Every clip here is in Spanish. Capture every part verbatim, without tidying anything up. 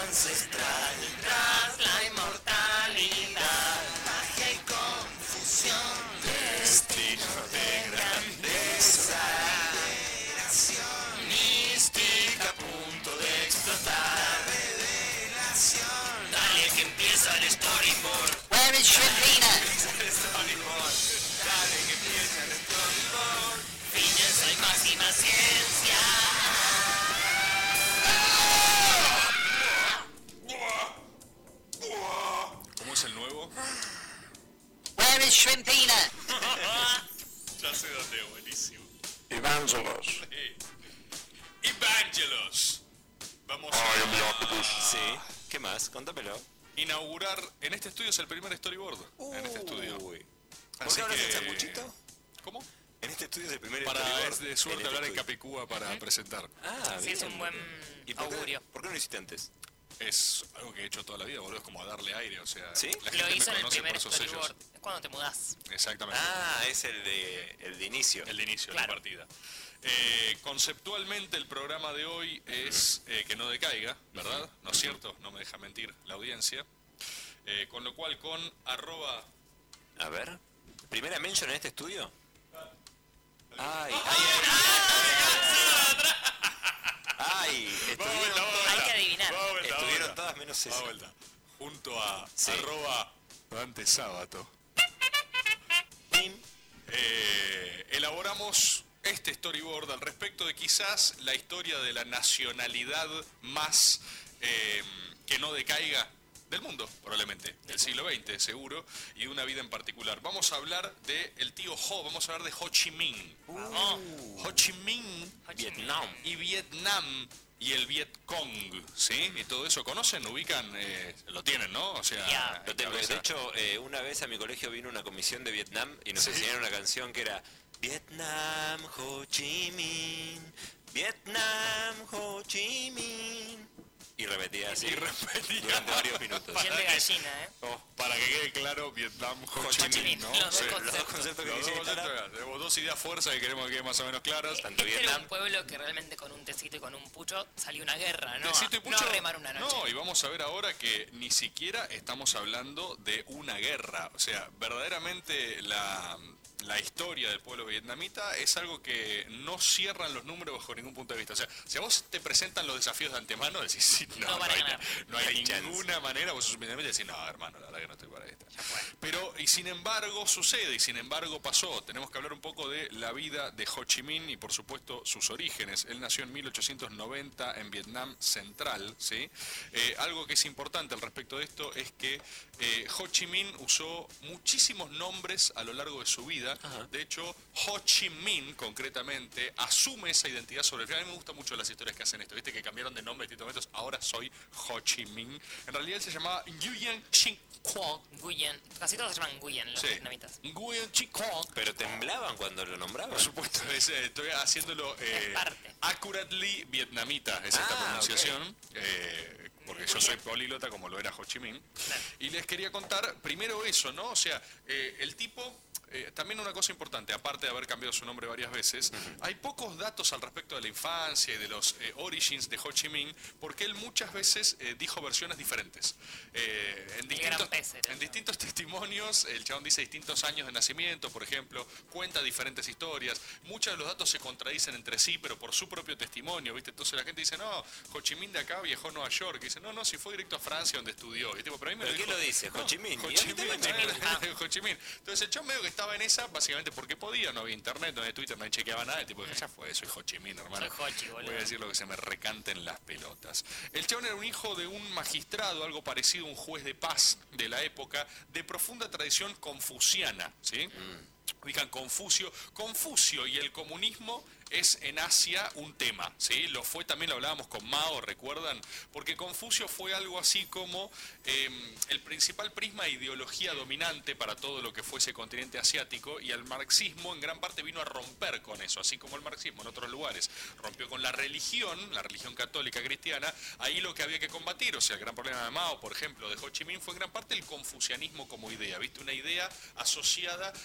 ancestral, tras la inmortalidad, magia y confusión, destino de grandeza, liberación, mística a punto de explotar, revelación, dale que empieza el storyboard. Where is Shrimpina? El storyboard, dale que empieza el storyboard. Fíjense, hay más y más ciencia. ¿Cómo es el nuevo? Where is Shrimpina? Ya sé dónde, buenísimo. Evangelos. Sí. Evangelos. Vamos I am the a octopus. Sí. ¿Qué más? Contámelo. inaugurar. En este estudio es el primer storyboard. En este estudio. Uy. ¿Por Así qué hablas que- en sanguchito? ¿Cómo? En este estudio es el primer Para storyboard es de suerte en este hablar en estudio. Capicúa para presentar. Ah, Sí, bien. es un buen ¿Y por qué, augurio. por qué no lo hiciste antes? Es algo que he hecho toda la vida, boludo. Es como darle aire, o sea. ¿Sí? La Lo gente hizo me en el conoce primer por esos sellos. storyboard. Es cuando te mudás. Exactamente. Ah, es el de, el de inicio. El de inicio Claro. de la partida. Eh, conceptualmente el programa de hoy es eh, que no decaiga, ¿verdad? ¿No es cierto? No me deja mentir la audiencia. Eh, con lo cual con arroba... A ver. ¿Primera mention en este estudio? Ay, ay, ay. Ay, estuvieron todas, Hay que adivinar. Va vuelta, va estuvieron vuelta. todas menos Va esa. vuelta. Junto a Sí. arroba Dante Sábato. Pim. Eh, elaboramos este storyboard al respecto de quizás la historia de la nacionalidad más eh, que no decaiga del mundo, probablemente, del siglo veinte, seguro, y de una vida en particular. Vamos a hablar de el tío Ho, vamos a hablar de Ho Chi Minh. Oh, Ho Chi Minh, Ho Chi Minh. Vietnam. y Vietnam y el Viet Cong, ¿sí? Y todo eso, ¿conocen? ¿Ubican? Eh, lo tienen, ¿no? O sea, Ya. Lo en tengo. cabeza. De hecho, eh, una vez a mi colegio vino una comisión de Vietnam y nos ¿Sí? enseñaron una canción que era Vietnam, Ho Chi Minh, Vietnam, Ho Chi Minh. Y repetía así Y repetía. durante varios minutos. piel de gallina, ¿eh? Oh, para que quede claro, Vietnam, Ho, Ho Chi Chi Minh, Minh, ¿no? los dos Sí. Los dos conceptos. conceptos que Los dos quise instalar. conceptos, tenemos dos ideas fuerzas que queremos que quede más o menos claras. Tanto Este era Vietnam. un pueblo que realmente con un tecito y con un pucho salió una guerra, ¿no? Tecito y No pucho, a remar una noche. no, y vamos a ver ahora que ni siquiera estamos hablando de una guerra. O sea, verdaderamente la, la historia del pueblo vietnamita es algo que no cierran los números bajo ningún punto de vista. O sea, si a vos te presentan los desafíos de antemano, decís, sí, no, No no, van a hay, ganar. no hay No hay chance. ninguna manera, vos sos vietnamita y decís, no, hermano, la verdad que no estoy para esta. Pero, y sin embargo, sucede, y sin embargo pasó. Tenemos que hablar un poco de la vida de Ho Chi Minh y, por supuesto, sus orígenes. Él nació en mil ochocientos noventa en Vietnam Central, ¿sí? Eh, algo que es importante al respecto de esto es que eh, Ho Chi Minh usó muchísimos nombres a lo largo de su vida. Ajá. De hecho, Ho Chi Minh, concretamente, asume esa identidad sobre el final. A mí me gustan mucho las historias que hacen esto, ¿viste? Que cambiaron de nombre en distintos momentos. Ahora soy Ho Chi Minh. En realidad él se llamaba Nguyen Chi Quang. Nguyen. Casi todos se llaman Nguyen, los Sí. vietnamitas. Nguyen Chi Quang. Pero temblaban cuando lo nombraban. Por supuesto, es, eh, estoy haciéndolo eh, Es parte. accurately vietnamita, es esta Ah, pronunciación, eh, porque yo soy políglota como lo era Ho Chi Minh. Claro. Y les quería contar primero eso, ¿no? O sea, eh, el tipo... Eh, también una cosa importante, aparte de haber cambiado su nombre varias veces, hay pocos datos al respecto de la infancia y de los eh, origins de Ho Chi Minh, porque él muchas veces eh, dijo versiones diferentes. Eh, en, El distintos, gran pez era en eso. distintos testimonios, el chabón dice distintos años de nacimiento, por ejemplo, cuenta diferentes historias. Muchos de los datos se contradicen entre sí, pero por su propio testimonio, ¿viste? Entonces la gente dice, no, Ho Chi Minh de acá viajó a Nueva York. Y dice, no, no, si fue directo a Francia donde estudió. Y tipo, pero a mí me ¿Pero lo quién dijo- lo dice? Ho No, Chi Minh. Ho Y Chi a mí Minh, también me eh, Ho Chi Minh. Entonces el chabón medio que estaba en esa, básicamente porque podía, no había internet, no había Twitter, nadie chequeaba nada. El tipo dije, ya fue, soy Ho Chi Minh, hermano. Soy Ho Chi, boludo. Voy a decir lo que se me recanten las pelotas. El chabón era un hijo de un magistrado, algo parecido a un juez de paz de la época, de profunda tradición confuciana, ¿sí? Ubican Confucio. Confucio y el comunismo es en Asia un tema, ¿sí? Lo fue, también lo hablábamos con Mao, ¿recuerdan? Porque Confucio fue algo así como eh, el principal prisma de ideología dominante para todo lo que fue ese continente asiático, y el marxismo en gran parte vino a romper con eso, así como el marxismo en otros lugares rompió con la religión, la religión católica cristiana. Ahí lo que había que combatir, o sea, el gran problema de Mao, por ejemplo, de Ho Chi Minh, fue en gran parte el confucianismo como idea, ¿viste? Una idea asociada a una suerte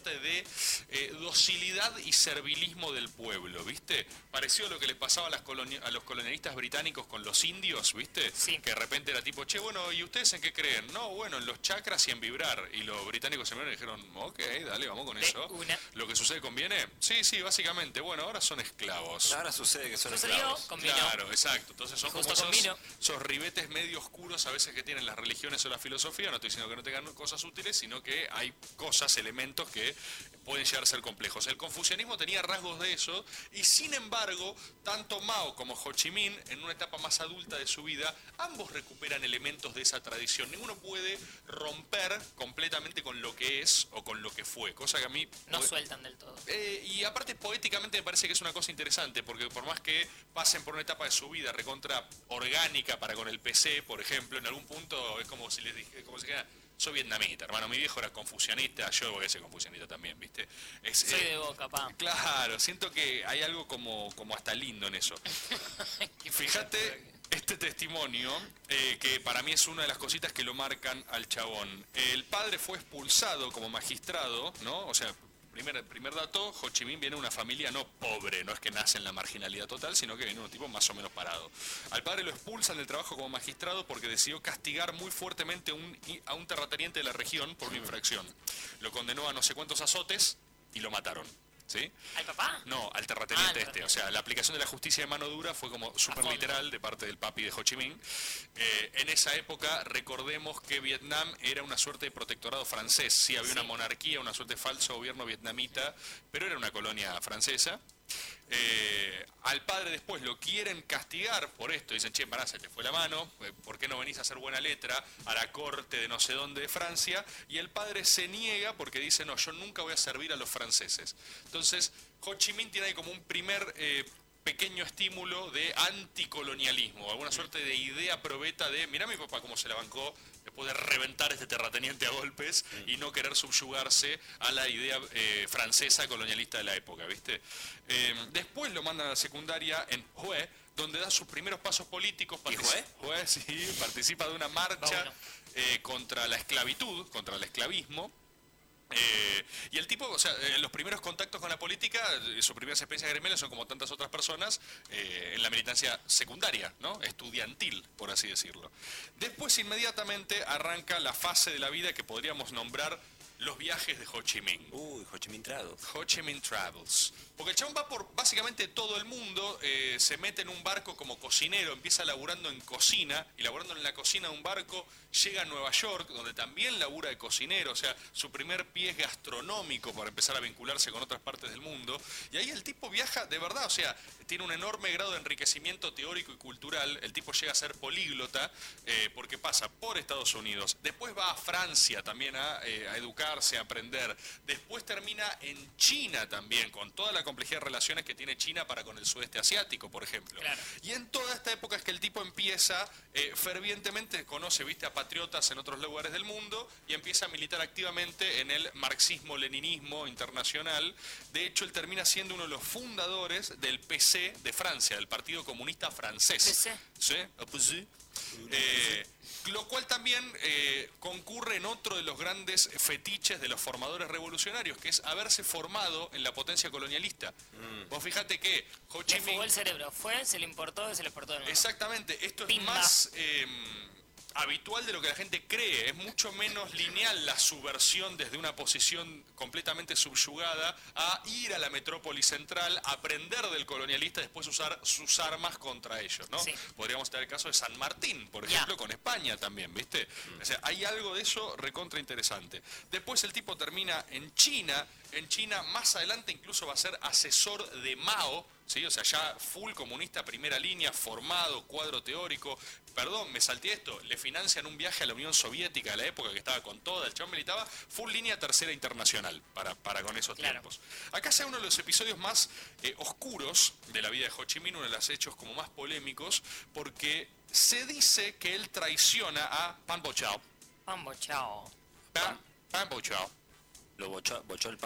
suerte de eh, docilidad y servilismo del pueblo, ¿viste? Pareció lo que les pasaba a, las coloni a los colonialistas británicos con los indios, ¿viste? Sí. Que de repente era tipo, che, bueno, ¿y ustedes en qué creen? No, bueno, en los chakras y en vibrar. Y los británicos se miraron y dijeron, ok, dale, vamos con De eso. una. ¿Lo que sucede conviene? Sí, sí, básicamente. Bueno, ahora son esclavos. Ahora sucede que son Sucedió esclavos. con vino. Claro, exacto. Entonces son Y como justo con esos, vino. esos ribetes medio oscuros a veces que tienen las religiones o la filosofía. No estoy diciendo que no tengan cosas útiles, sino que hay cosas, elementos que pueden llegar a ser complejos. El confucianismo tenía rasgos de eso y sin embargo, tanto Mao como Ho Chi Minh, en una etapa más adulta de su vida, ambos recuperan elementos de esa tradición. Ninguno puede romper completamente con lo que es o con lo que fue, cosa que a mí... No sueltan del todo. Eh, y aparte poéticamente me parece que es una cosa interesante, porque por más que pasen por una etapa de su vida recontra orgánica para con el P C, por ejemplo, en algún punto es como si les dije, como si dijera, soy vietnamita, hermano, mi viejo era confucianista, yo voy a ser confucianista también, ¿viste? Es, Soy eh, de Boca, pa. Claro, siento que hay algo como, como hasta lindo en eso. Fíjate este testimonio, eh, que para mí es una de las cositas que lo marcan al chabón. El padre fue expulsado como magistrado, ¿no? O sea, primer, primer dato, Ho Chi Minh viene de una familia no pobre, no es que nace en la marginalidad total, sino que viene de un tipo más o menos parado. Al padre lo expulsan del trabajo como magistrado porque decidió castigar muy fuertemente un, a un terrateniente de la región por una infracción. Lo condenó a no sé cuántos azotes y lo mataron. ¿Sí? ¿Al papá? No, al terrateniente Ah, al este. O sea, la aplicación de la justicia de mano dura fue como súper fondo. literal de parte del papi de Ho Chi Minh. Eh, en esa época, recordemos que Vietnam era una suerte de protectorado francés. Sí, había Sí. una monarquía, una suerte de falso gobierno vietnamita, pero era una colonia francesa. Eh, al padre después lo quieren castigar por esto, dicen, che, pará, se te fue la mano, eh, ¿por qué no venís a hacer buena letra a la corte de no sé dónde de Francia? Y el padre se niega porque dice, no, yo nunca voy a servir a los franceses. Entonces, Ho Chi Minh tiene ahí como un primer eh, pequeño estímulo de anticolonialismo, alguna suerte de idea probeta de, mirá mi papá cómo se la bancó después de reventar este terrateniente a golpes y no querer subyugarse a la idea eh, francesa colonialista de la época, ¿viste? Eh, después lo mandan a la secundaria en Hue, donde da sus primeros pasos políticos. ¿Y Hue? Hue, sí, participa de una marcha Bueno. eh, contra la esclavitud, contra el esclavismo. Eh, y el tipo, o sea, eh, los primeros contactos con la política, eh, sus primeras experiencias gremiales son como tantas otras personas eh, en la militancia secundaria, ¿no? Estudiantil, por así decirlo. Después, inmediatamente, arranca la fase de la vida que podríamos nombrar los viajes de Ho Chi Minh. Uy, Ho Chi Minh Travels. Ho Chi Minh Travels. Porque el chabón va por básicamente todo el mundo, eh, se mete en un barco como cocinero, empieza laburando en cocina, y laburando en la cocina de un barco, llega a Nueva York, donde también labura de cocinero, o sea, su primer pie es gastronómico para empezar a vincularse con otras partes del mundo, y ahí el tipo viaja de verdad, o sea, tiene un enorme grado de enriquecimiento teórico y cultural, el tipo llega a ser políglota, eh, porque pasa por Estados Unidos, después va a Francia también a, eh, a educarse, a aprender, después termina en China también, con toda la complejidad de relaciones que tiene China para con el sudeste asiático, por ejemplo. Claro. Y en toda esta época es que el tipo empieza eh, fervientemente, conoce, viste, a patriotas en otros lugares del mundo y empieza a militar activamente en el marxismo-leninismo internacional. De hecho, él termina siendo uno de los fundadores del P C de Francia, del Partido Comunista Francés. P C. ¿Sí? ¿El P C? Eh, lo cual también eh, concurre en otro de los grandes fetiches de los formadores revolucionarios, que es haberse formado en la potencia colonialista. Mm. Vos fíjate que Ho Chi Le fugó Minh... el cerebro. Fue, se le importó y se le exportó de nuevo. Exactamente, esto es Pimba. más eh, habitual de lo que la gente cree, es mucho menos lineal la subversión desde una posición completamente subyugada a ir a la metrópoli central, aprender del colonialista y después usar sus armas contra ellos, ¿no? Sí. Podríamos tener el caso de San Martín, por Ya. ejemplo, con España también, ¿viste? O sea, hay algo de eso recontra interesante. Después el tipo termina en China, en China más adelante incluso va a ser asesor de Mao, ¿sí? O sea, ya full comunista, primera línea, formado, cuadro teórico. Perdón, me salté esto, le financian un viaje a la Unión Soviética de la época que estaba con toda, el chabón militaba full línea tercera internacional para, para con esos Claro. tiempos. Acá sea uno de los episodios más eh, oscuros de la vida de Ho Chi Minh, uno de los hechos como más polémicos, porque se dice que él traiciona a Pan Bo Chao. Pambo, chao. Pan, Pan Bo Chao. Lo bochó, bochó el P A M.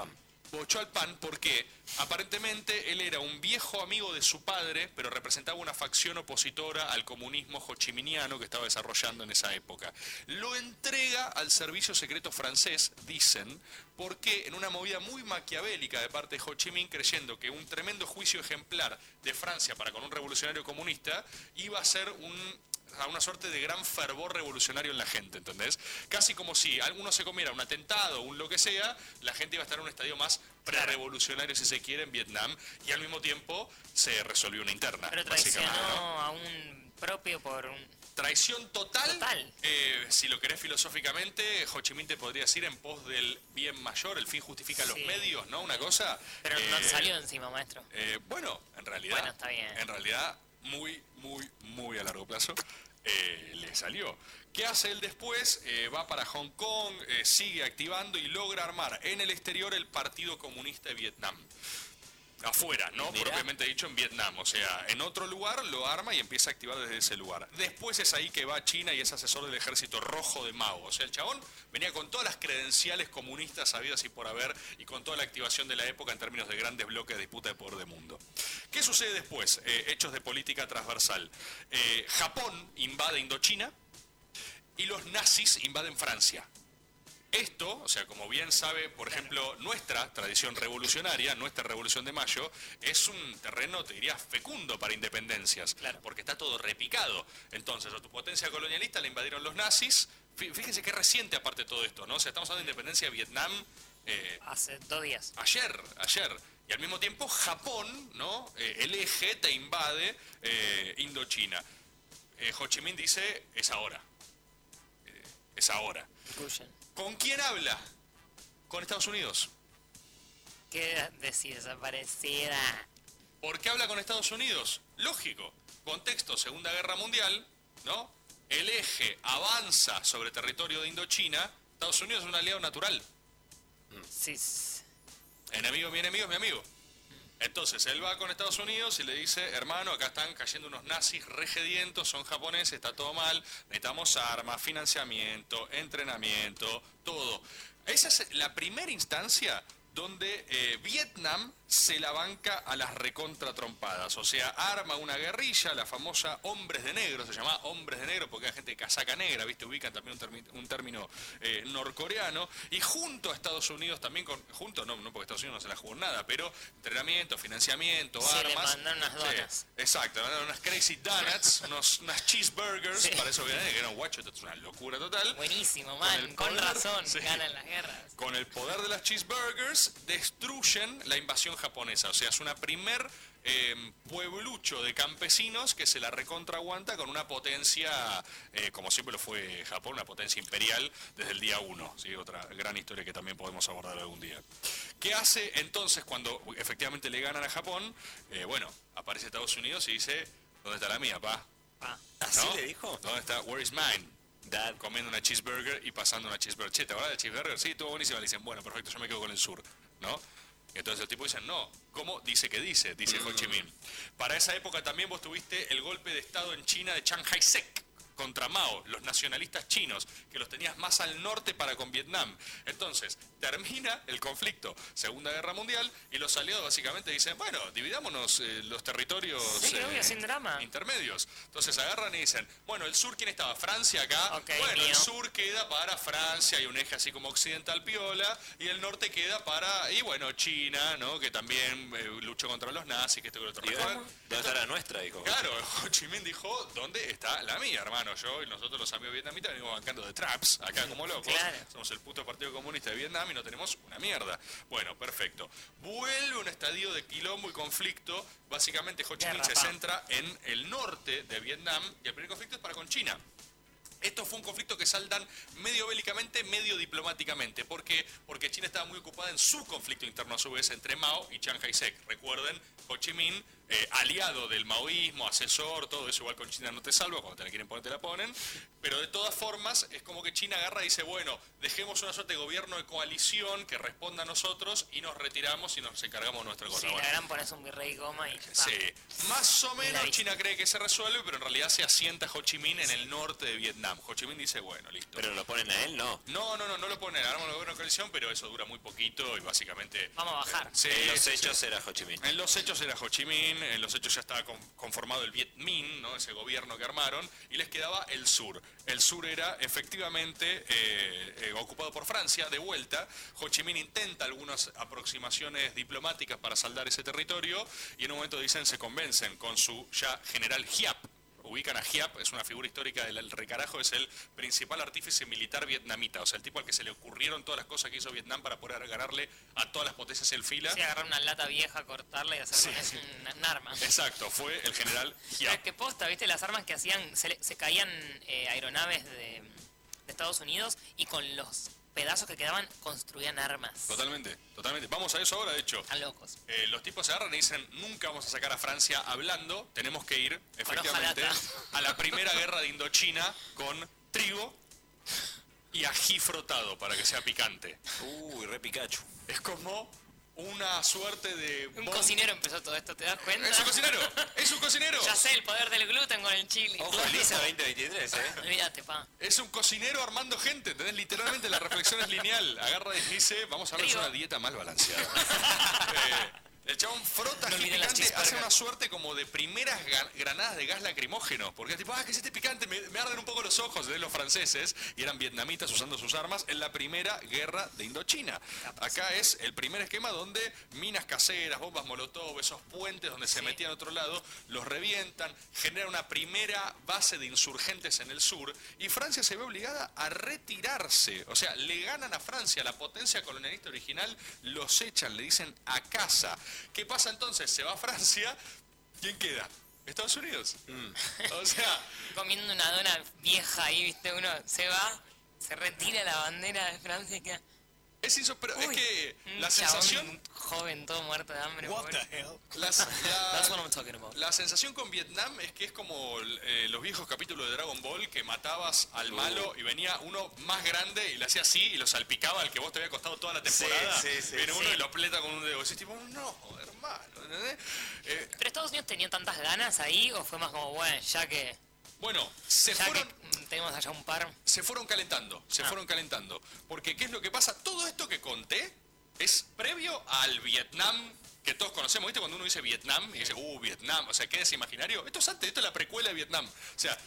bochó al pan porque aparentemente él era un viejo amigo de su padre, pero representaba una facción opositora al comunismo hochiminiano que estaba desarrollando en esa época. Lo entrega al servicio secreto francés, dicen, porque en una movida muy maquiavélica de parte de Ho Chi Minh, creyendo que un tremendo juicio ejemplar de Francia para con un revolucionario comunista iba a ser un... a una suerte de gran fervor revolucionario en la gente, ¿entendés? Casi como si alguno se comiera un atentado o un lo que sea, la gente iba a estar en un estadio más pre-revolucionario, si se quiere, en Vietnam, y al mismo tiempo se resolvió una interna. Pero traicionó ¿no? a un propio por un... Traición total, total. Eh, si lo querés filosóficamente, Ho Chi Minh te podría decir en pos del bien mayor, el fin justifica sí. los medios, ¿no? Una cosa... Pero eh, no salió encima, maestro. Eh, bueno, en realidad... Bueno, está bien. En realidad, muy, muy, muy a largo plazo... Eh, le salió. ¿Qué hace él después? Eh, va para Hong Kong, eh, sigue activando y logra armar en el exterior el Partido Comunista de Vietnam. Afuera, no Mirá. propiamente dicho en Vietnam, o sea, en otro lugar lo arma y empieza a activar desde ese lugar. Después es ahí que va a China y es asesor del ejército rojo de Mao. O sea, el chabón venía con todas las credenciales comunistas habidas y por haber y con toda la activación de la época en términos de grandes bloques de disputa de poder del mundo. ¿Qué sucede después? Eh, hechos de política transversal. Eh, Japón invade Indochina y los nazis invaden Francia. Esto, o sea, como bien sabe, por ejemplo, nuestra tradición revolucionaria, nuestra Revolución de Mayo, es un terreno, te diría, fecundo para independencias, claro. porque está todo repicado. Entonces, a tu potencia colonialista la invadieron los nazis. Fíjense qué reciente aparte de todo esto, ¿no? O sea, estamos hablando de independencia de Vietnam. Eh, Hace dos días. Ayer, ayer. Y al mismo tiempo, Japón, ¿no? Eh, el eje te invade eh, Indochina. Eh, Ho Chi Minh dice, es ahora. Eh, es ahora. Escuchen. ¿Con quién habla? Con Estados Unidos. ¿Qué decir desaparecida? ¿Por qué habla con Estados Unidos? Lógico. Contexto, Segunda Guerra Mundial, ¿no? El eje avanza sobre territorio de Indochina. Estados Unidos es un aliado natural. Sí. Enemigo, mi enemigo es mi amigo. Entonces, él va con Estados Unidos y le dice, hermano, acá están cayendo unos nazis regedientos, son japoneses, está todo mal, necesitamos armas, financiamiento, entrenamiento, todo. Esa es la primera instancia donde eh, Vietnam se la banca a las recontratrompadas, o sea, arma una guerrilla, la famosa Hombres de Negro, se llama Hombres de Negro porque hay gente de casaca negra, ¿viste? Ubican también un, termi un término eh, norcoreano, y junto a Estados Unidos también, con, junto, no, no porque Estados Unidos no se la jugó nada, pero entrenamiento, financiamiento, sí, armas. le mandaron unas donas. Sí, exacto, le mandaron unas crazy donuts, unos, unas cheeseburgers, sí. Para eso que eran guacho, esto es una locura total. Buenísimo, man, con, con razón, sí. Ganan las guerras. Con el poder de las cheeseburgers, destruyen la invasión japonesa, o sea, es una primer eh, pueblucho de campesinos que se la recontra aguanta con una potencia, eh, como siempre lo fue Japón, una potencia imperial desde el día uno, ¿sí? Otra gran historia que también podemos abordar algún día. ¿Qué hace entonces cuando efectivamente le ganan a Japón? Eh, bueno, aparece Estados Unidos y dice, ¿dónde está la mía, pa? Ah, ¿así ¿no? le dijo? ¿Dónde está? Where is mine? Dad. Comiendo una cheeseburger y pasando una cheeseburger. Che, ¿te acuerdas de cheeseburger? Sí, estuvo buenísima. Le dicen, bueno, perfecto, yo me quedo con el sur, ¿no? Y entonces los tipos dicen, no, ¿cómo? Dice que dice, dice mm. Ho Chi Minh. Para esa época también vos tuviste el golpe de estado en China de Chiang Kai-shek contra Mao, los nacionalistas chinos, que los tenías más al norte para con Vietnam. Entonces, termina el conflicto, Segunda Guerra Mundial, y los aliados básicamente dicen, bueno, dividámonos eh, los territorios sí, eh, obvio, sin drama. intermedios. Entonces agarran y dicen, bueno, el sur, ¿quién estaba? Francia acá. Okay, bueno, mío. El sur queda para Francia, hay un eje así como occidental piola, y el norte queda para, y bueno, China, ¿no? Que también eh, luchó contra los nazis, que esto que lo otro. ¿Dónde está la nuestra? Dijo. Claro, Ho Chi Minh dijo, ¿dónde está la mía, hermano? Yo y nosotros los amigos vietnamitas venimos bancando de traps, acá como locos. Claro. Somos el puto Partido Comunista de Vietnam y no tenemos una mierda. Bueno, perfecto. Vuelve un estadio de quilombo y conflicto. Básicamente Ho Chi Minh se centra en el norte de Vietnam y el primer conflicto es para con China. Esto fue un conflicto que saldan medio bélicamente, medio diplomáticamente. ¿Por qué? Porque China estaba muy ocupada en su conflicto interno a su vez entre Mao y Chiang Kai-shek. Recuerden, Ho Chi Minh eh, aliado del maoísmo, asesor, todo eso igual con China no te salva, cuando te la quieren poner te la ponen, pero de todas formas es como que China agarra y dice, bueno, dejemos una suerte de gobierno de coalición que responda a nosotros y nos retiramos y nos encargamos de nuestra cosa. Sí, Bueno, la gran pones un virrey goma y ya está. sí, más o menos Mira, China cree que se resuelve, pero en realidad se asienta Ho Chi Minh en el norte de Vietnam. Ho Chi Minh dice, bueno, listo. Pero lo ponen a él, no. No, no, no, no lo ponen, hagamos el gobierno de coalición, pero eso dura muy poquito y básicamente... Vamos a bajar. Sí, En los sí, hechos sí. era Ho Chi Minh. En los hechos era Ho Chi Minh, en los hechos ya estaba con- conformado el Viet Minh, ¿no? Ese gobierno que armaron, y les quedaba el sur. El sur era efectivamente eh, eh, ocupado por Francia, de vuelta. Ho Chi Minh intenta algunas aproximaciones diplomáticas para saldar ese territorio, y en un momento dicen, se convencen con su ya general Giap. Ubican a Giap, es una figura histórica del el recarajo, es el principal artífice militar vietnamita, o sea, el tipo al que se le ocurrieron todas las cosas que hizo Vietnam para poder ganarle a todas las potencias en fila. Sí, agarrar una lata vieja, cortarla y hacer Sí. con eso un, un arma. Exacto, fue el general Pero Giap. es que posta, ¿viste? Las armas que hacían, se, le- se caían eh, aeronaves de, de Estados Unidos y con los pedazos que quedaban construían armas. Totalmente, totalmente. Vamos a eso ahora, de hecho. Están locos. Eh, los tipos se agarran y dicen, nunca vamos a sacar a Francia hablando, tenemos que ir, efectivamente, hojalata. a la primera guerra de Indochina con trigo y ají frotado para que sea picante. Uy, re Pikachu. Es como una suerte de... Un bomb- cocinero empezó todo esto, ¿te das cuenta? ¡Es un cocinero! ¡Es un cocinero! Ya sé, el poder del gluten con el chili. Ojo, Elisa veinte veintitrés, ¿eh? Olvídate, pa. Es un cocinero armando gente, ¿entendés? Literalmente la reflexión es lineal. Agarra y dice, vamos a ver Trigo. una dieta mal balanceada. Eh, el chabón frota No ají olviden las picante, hace cheeseburger. una suerte como de primeras ga- granadas de gas lacrimógeno. Porque es tipo, ah, que es este picante, me, me arden un poco los ojos de los franceses. Y eran vietnamitas usando sus armas en la primera guerra de Indochina. Acá es el primer esquema donde minas caseras, bombas molotov, esos puentes donde se Sí. metían a otro lado, los revientan, genera una primera base de insurgentes en el sur. Y Francia se ve obligada a retirarse. O sea, le ganan a Francia, la potencia colonialista original, los echan, le dicen a casa. ¿Qué pasa entonces? Se va a Francia, ¿quién queda? Estados Unidos. O sea, Comiendo una dona vieja ahí, ¿viste? Uno se va, se retira la bandera de Francia y queda... es inso- pero es Uy, que un la chabón sensación... joven, todo muerto de hambre. pobre. las- That's what la, I'm talking about. la sensación con Vietnam es que es como eh, los viejos capítulos de Dragon Ball, que matabas al malo y venía uno más grande y le hacía así y lo salpicaba al que vos te había costado toda la temporada. Sí, sí, sí, Viene uno sí. y lo apleta con un dedo. Y decís tipo, no, hermano, ¿entendés? Eh, ¿Pero Estados Unidos tenía tantas ganas ahí o fue más como, bueno, ya que, bueno, se ya fueron... que mm, tenemos allá un par? Se fueron calentando, se Ah. fueron calentando. Porque ¿qué es lo que pasa? Todo esto que conté es previo al Vietnam que todos conocemos. ¿Viste? Cuando uno dice Vietnam y dice, uh, Vietnam, o sea, ¿qué es imaginario? Esto es antes, esto es la precuela de Vietnam. O sea,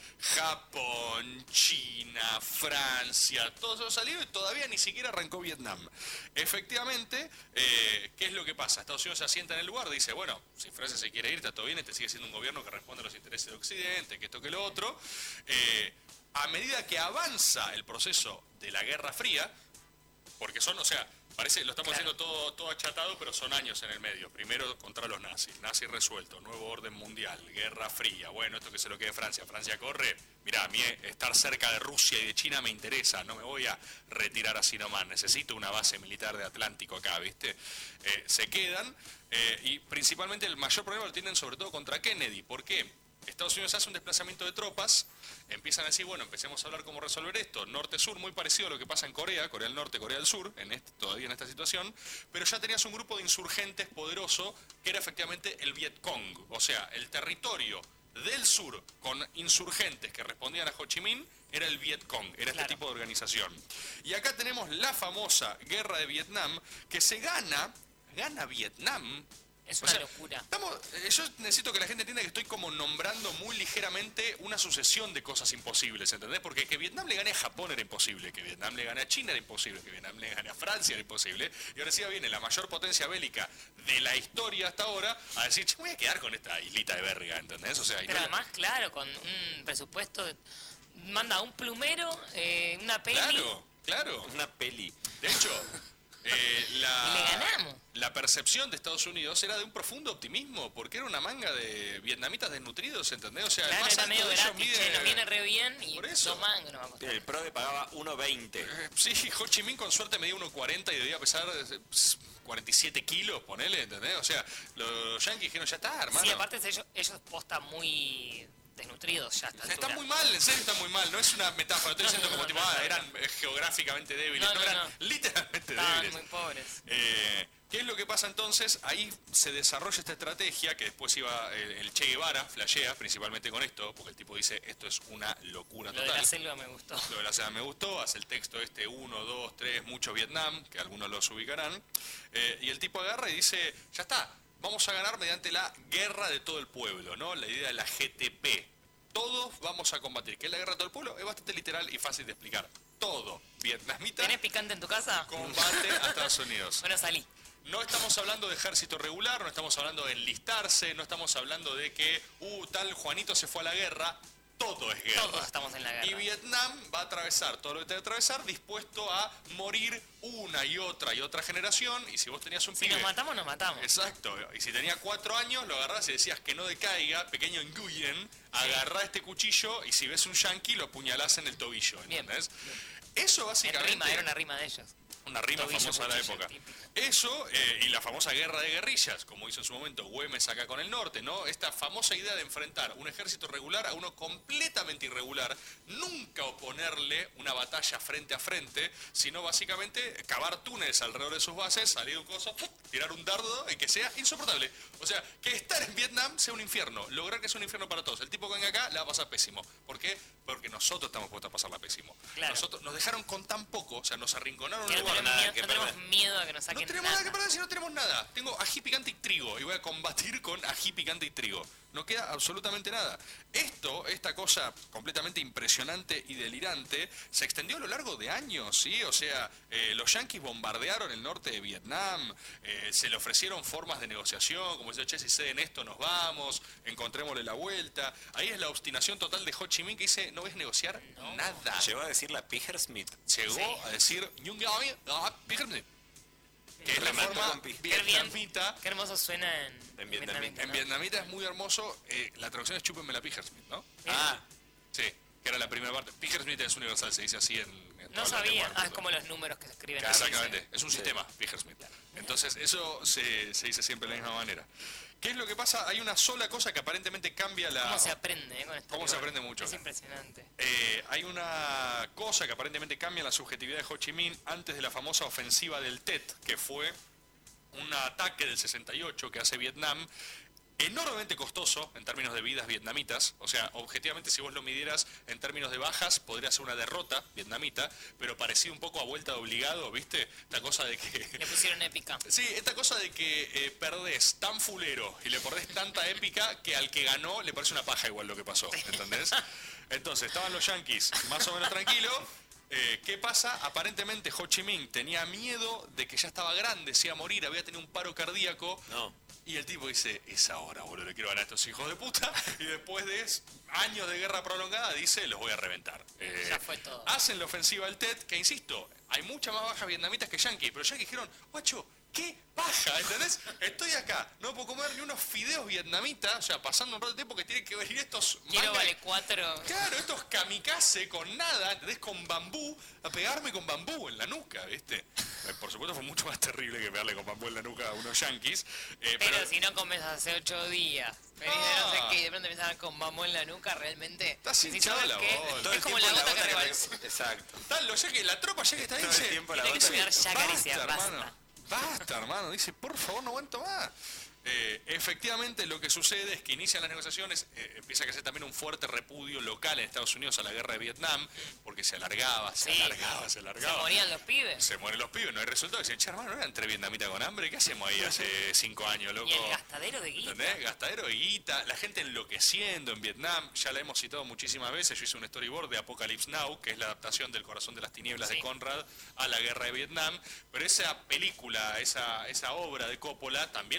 Japón, China, Francia, todo eso salió y todavía ni siquiera arrancó Vietnam. Efectivamente, eh, ¿qué es lo que pasa? Estados Unidos se asienta en el lugar, dice, bueno, si Francia se quiere ir, está todo bien, este sigue siendo un gobierno que responde a los intereses de Occidente, que esto, que lo otro. Eh, a medida que avanza el proceso de la Guerra Fría, porque son, o sea, parece, lo estamos Claro. haciendo todo, todo achatado, pero son años en el medio. Primero contra los nazis, nazis resuelto, nuevo orden mundial, Guerra Fría, bueno, esto que se lo quede Francia, Francia corre. Mirá, a mí estar cerca de Rusia y de China me interesa, no me voy a retirar así nomás, necesito una base militar de Atlántico acá, ¿viste? Eh, se quedan, eh, y principalmente el mayor problema lo tienen sobre todo contra Kennedy. ¿Por qué? Estados Unidos hace un desplazamiento de tropas, empiezan a decir, bueno, empecemos a hablar cómo resolver esto, norte-sur, muy parecido a lo que pasa en Corea, Corea del Norte, Corea del Sur, en este, todavía en esta situación, pero ya tenías un grupo de insurgentes poderoso que era efectivamente el Vietcong, o sea, el territorio del sur con insurgentes que respondían a Ho Chi Minh era el Vietcong, era Claro. este tipo de organización. Y acá tenemos la famosa guerra de Vietnam, que se gana, gana Vietnam. Es O una sea, locura. Estamos, eh, yo necesito que la gente entienda que estoy como nombrando muy ligeramente una sucesión de cosas imposibles, ¿entendés? Porque que Vietnam le gane a Japón era imposible, que Vietnam le gane a China era imposible, que Vietnam le gane a Francia era imposible, y ahora sí viene la mayor potencia bélica de la historia hasta ahora a decir, che, me voy a quedar con esta islita de verga, ¿entendés? O sea, y Pero no- además, claro, con un presupuesto, de- manda un plumero, eh, una peli claro, claro. Una peli. De hecho, eh, la, y le ganamos. la percepción de Estados Unidos era de un profundo optimismo, porque era una manga de vietnamitas desnutridos, ¿entendés? O sea, Claro, el más era alto medio de ellos gratis, mide- che, nos viene re bien y Por eso. dos mangos no va a costar. El PRODE pagaba uno veinte. Eh, sí, Ho Chi Minh con suerte medía uno cuarenta y debía pesar eh, cuarenta y siete kilos, ponele, ¿entendés? O sea, los yanquis dijeron, ya está, hermano. Sí, aparte ellos, ellos posta muy desnutridos ya a esta Está altura. muy mal, en serio está muy mal. No es una metáfora, estoy diciendo como tipo, ah, eran eh, geográficamente débiles. No, No, no, eran no. literalmente Estaban débiles. muy pobres. Eh, ¿Qué es lo que pasa entonces? Ahí se desarrolla esta estrategia que después iba el, el Che Guevara, flashea principalmente con esto, porque el tipo dice, esto es una locura Lo de total. la selva me gustó. Lo de la selva me gustó, hace el texto este uno, dos, tres, mucho Vietnam, que algunos los ubicarán. Eh, y el tipo agarra y dice, ya está, vamos a ganar mediante la guerra de todo el pueblo, ¿no? La idea de la G T P. Todos vamos a combatir. ¿Qué es la guerra de todo el pueblo? Es bastante literal y fácil de explicar. Todo vietnamita ¿Tenés picante en tu casa? combate a Estados Unidos. Bueno, salí. No estamos hablando de ejército regular, no estamos hablando de enlistarse, no estamos hablando de que, uh, tal Juanito se fue a la guerra. Todo es guerra. Todos estamos en la guerra. Y Vietnam va a atravesar todo lo que tiene que atravesar, dispuesto a morir una y otra y otra generación. Y si vos tenías un Si pibe... nos matamos, nos matamos. Exacto. Y si tenía cuatro años, lo agarrás y decías que no decaiga, pequeño Nguyen, agarrá este cuchillo y si ves un yanqui, lo apuñalás en el tobillo, Bien. ¿entendés? Eso En básicamente... rima, era una rima de ellos. Una rima Tobillo, famosa de la cuchillo, época. típico. Eso eh, y la famosa guerra de guerrillas, como hizo en su momento Güemes acá con el norte, ¿no? Esta famosa idea de enfrentar un ejército regular a uno completamente irregular, nunca oponerle una batalla frente a frente, sino básicamente cavar túneles alrededor de sus bases, salir de un coso, ¡pum!, tirar un dardo y que sea insoportable. O sea, que estar en Vietnam sea un infierno, lograr que sea un infierno para todos. El tipo que venga acá la va a pasar pésimo. ¿Por qué? Porque nosotros estamos puestos a pasarla pésimo. Claro. Nosotros nos dejaron con tan poco, o sea, nos arrinconaron Que en no un lugar. tenemos, nada miedo, que no tenemos perder. miedo a que nos No saquen tenemos nada. nada que perder si no tenemos nada. Tengo ají, picante y trigo y voy a combatir con ají, picante y trigo. No queda absolutamente nada. Esto, esta cosa completamente impresionante y delirante, se extendió a lo largo de años, ¿sí? O sea, eh, los yanquis bombardearon el norte de Vietnam, eh, se le ofrecieron formas de negociación, como dice, che, si ceden esto nos vamos, encontrémosle la vuelta. Ahí es la obstinación total de Ho Chi Minh que dice, no ves negociar nada. Llegó a decir la Pigersmith. Llegó Sí. a decir, "Nhung Gao, ah, fíjense", que es la Remató forma con pi. Qué bien, vietnamita. qué hermoso suena en, En vietnamita. En ¿no? vietnamita es muy hermoso, eh, la traducción es chúpenme la Pigersmith, ¿no? Bien. Ah, Sí, que era la primera parte. Pigersmith es universal, se dice así en, en No todas las sabía. lenguas del Ah, es mundo. como los números que se escriben. Claro, así, exactamente, sí. es un sistema, Pigersmith. Entonces, eso se, se dice siempre de la misma manera. ¿Qué es lo que pasa? Hay una sola cosa que aparentemente cambia la... ¿Cómo se aprende eh, con esto? ¿Cómo se aprende mucho Es acá? impresionante. Eh, hay una cosa que aparentemente cambia la subjetividad de Ho Chi Minh antes de la famosa ofensiva del Tet, que fue un ataque del sesenta y ocho que hace Vietnam, enormemente costoso en términos de vidas vietnamitas. O sea, objetivamente, si vos lo midieras en términos de bajas, podría ser una derrota vietnamita, pero parecido un poco a vuelta de obligado, ¿viste? La cosa de que... Le pusieron épica. Sí, esta cosa de que eh, perdés tan fulero y le perdés tanta épica que al que ganó le parece una paja igual lo que pasó, ¿entendés? Entonces, estaban los yanquis más o menos tranquilos. Eh, ¿Qué pasa? Aparentemente Ho Chi Minh tenía miedo de que ya estaba grande, se iba a morir, había tenido un paro cardíaco. no. Y el tipo dice, es ahora, boludo, le quiero ganar a estos hijos de puta. Y después de años de guerra prolongada, dice, los voy a reventar. Eh, Ya fue todo. Hacen la ofensiva del Tet, que insisto, hay muchas más bajas vietnamitas que yanquis, pero yanquis dijeron, guacho, qué paja, ¿entendés? Estoy acá, no puedo comer ni unos fideos vietnamitas, o sea, pasando un rato de tiempo que tienen que venir estos... Quiero manga- vale cuatro. Claro, estos kamikaze con nada, ¿entendés? Con bambú, a pegarme con bambú en la nuca, ¿viste? Eh, Por supuesto fue mucho más terrible que pegarle con bambú en la nuca a unos yanquis. eh, Pero si no comes hace ocho días, venís de no sé qué y de pronto empiezas a dar con mamón en la nuca, realmente. Estás decís, hinchado ¿sabes la qué? bola. Todo Es el como tiempo la gota que re- rebalsa. Exacto. Tal, los yanquis, la tropa ya que está ahí, Todo el dice, tiempo la Tiene que gota. llegar ya acaricia, basta, basta. hermano. Basta, hermano. Dice, por favor, no aguanto más. Eh, efectivamente, lo que sucede es que inician las negociaciones, eh, empieza a crecer también un fuerte repudio local en Estados Unidos a la guerra de Vietnam, porque se alargaba, se Sí. alargaba, se Se alargaba. morían los pibes. Se mueren los pibes, no hay resultado. Dicen, che, hermano, ¿no eran tres vietnamitas con hambre? ¿Qué hacemos ahí hace cinco años, loco? Y el gastadero de guita. ¿Entendés? Gastadero de guita, la gente enloqueciendo en Vietnam, ya la hemos citado muchísimas veces, yo hice un storyboard de Apocalypse Now, que es la adaptación del Corazón de las Tinieblas Sí. de Conrad a la guerra de Vietnam, pero esa película, esa, esa obra de Coppola, también lo que representa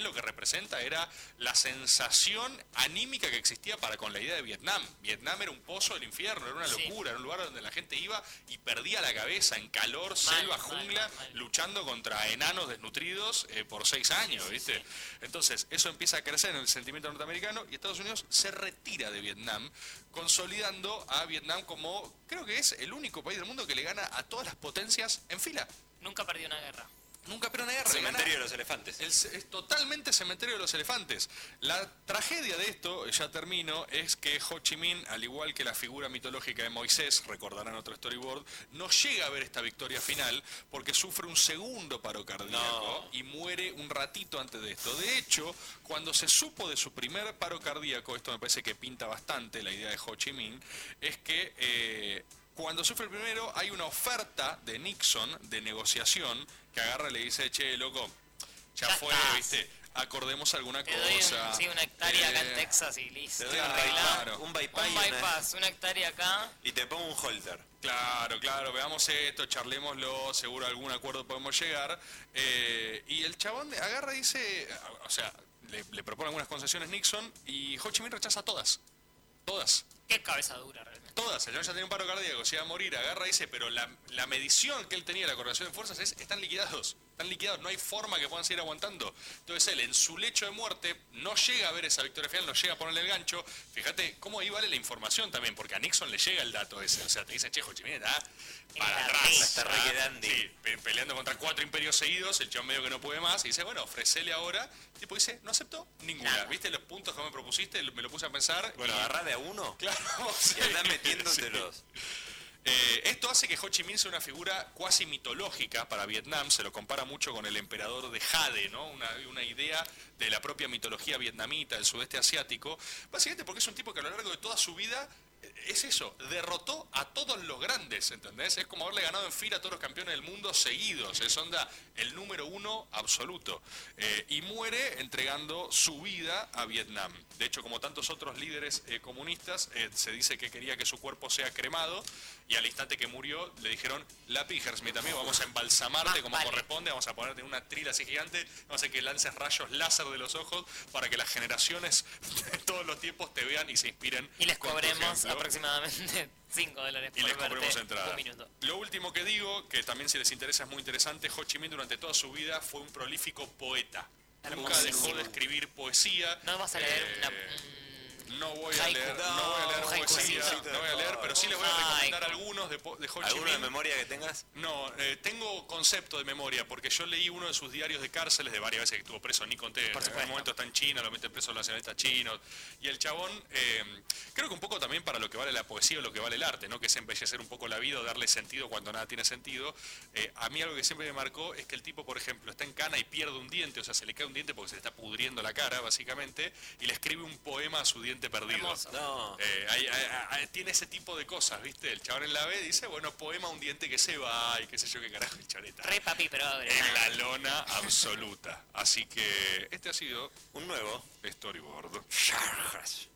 representa era la sensación anímica que existía para con la idea de Vietnam. Vietnam era un pozo del infierno, era una Sí. locura, era un lugar donde la gente iba y perdía la cabeza en calor, selva, mal, jungla, mal, mal. luchando contra enanos desnutridos eh, por seis años, Sí, sí, ¿viste? sí. Entonces, eso empieza a crecer en el sentimiento norteamericano y Estados Unidos se retira de Vietnam, consolidando a Vietnam como, creo que es el único país del mundo que le gana a todas las potencias en fila. Nunca perdió una guerra. Nunca perdió una guerra. le gana- Cementerio de los elefantes. el ce- es totalmente cementerio de los elefantes. La tragedia de esto, ya termino, es que Ho Chi Minh, al igual que la figura mitológica de Moisés, recordarán otro storyboard, no llega a ver esta victoria final porque sufre un segundo paro cardíaco No. y muere un ratito antes de esto. De hecho, cuando se supo de su primer paro cardíaco, esto me parece que pinta bastante la idea de Ho Chi Minh, es que eh, cuando sufre el primero hay una oferta de Nixon de negociación que agarra y le dice, che, loco, ya, Ya fue, estás. viste, acordemos alguna Te doy cosa. un- sí, una hectárea acá en Eh, Texas y listo. Te doy un arreglado. claro. un bypass, Un y una- bypass, una hectárea acá. y te pongo un holter. Claro, claro, veamos esto, charlémoslo, seguro a algún acuerdo podemos llegar. Eh, y el chabón agarra y dice, o sea, le, le propone algunas concesiones Nixon y Ho Chi Minh rechaza todas. Todas. Qué cabeza dura realmente. Todas. El chabón ya tenía un paro cardíaco, se iba a morir, agarra y dice, pero la, la medición que él tenía de la correlación de fuerzas es, están liquidados. Están liquidados, no hay forma que puedan seguir aguantando. Entonces él, en su lecho de muerte, no llega a ver esa victoria final, no llega a ponerle el gancho. Fíjate cómo ahí vale la información también, porque a Nixon le llega el dato ese. O sea, te dicen, che, Ho Chi Minh está para la atrás. risa. Está re ¿ah? grande. Sí, pe- peleando contra cuatro imperios seguidos, el chabón medio que no puede más, y dice, bueno, ofrecele ahora. El tipo dice, no acepto ninguna. Nada. ¿Viste los puntos que me propusiste? Me lo puse a pensar. Bueno, y- agarrá de a uno Claro, sí. y andá Sí. metiéndotelos. Eh, esto hace que Ho Chi Minh sea una figura cuasi mitológica para Vietnam, se lo compara mucho con el emperador de Jade, ¿no? Una, una idea de la propia mitología vietnamita, del sudeste asiático, básicamente porque es un tipo que a lo largo de toda su vida eh, es eso, derrotó a todos los grandes, ¿entendés? Es como haberle ganado en fila a todos los campeones del mundo seguidos, es onda el número uno absoluto, eh, y muere entregando su vida a Vietnam. De hecho, como tantos otros líderes eh, comunistas, eh, se dice que quería que su cuerpo sea cremado, y al instante que murió le dijeron, la Smith, amigo, vamos a embalsamarte Más como vale. corresponde, vamos a ponerte en una trila así gigante, vamos a hacer que lances rayos láser de los ojos para que las generaciones de todos los tiempos te vean y se inspiren. Y les con tu cobremos ejemplo. aproximadamente cinco dólares Y por les cobremos verte entrada. un minuto. Lo último que digo, que también si les interesa es muy interesante, Ho Chi Minh durante toda su vida fue un prolífico poeta. Nunca Hermosísimo. dejó de escribir poesía. No vas a leer Eh, una... mm, No voy a haiku. leer, no voy a leer No, poesía, haiku. no voy a leer, pero sí les voy a Haiku. recomendar algunos de, po- de Ho Chi ¿Alguno de Minh. memoria que tengas? No, eh, tengo concepto de memoria, porque yo leí uno de sus diarios de cárceles de varias veces que estuvo preso, ni conté, en supuesto. algún momento está en China, lo meten preso los nacionalistas chinos, y el chabón, eh, creo que un poco también para lo que vale la poesía o lo que vale el arte, ¿no? Que es embellecer un poco la vida o darle sentido cuando nada tiene sentido. Eh, a mí algo que siempre me marcó es que el tipo, por ejemplo, está en cana y pierde un diente, o sea, se le cae un diente porque se le está pudriendo la cara, básicamente, y le escribe un poema a su diente perdido. Hermoso. No. Eh, hay- hay- hay- tiene ese tipo de cosas, ¿viste? El chabón en la B dice, bueno, poema un diente que se va y qué sé yo qué carajo, el choreta. Re papi, pero abre. En la lona absoluta. Así que este ha sido Un nuevo. Storyboard. Charjas.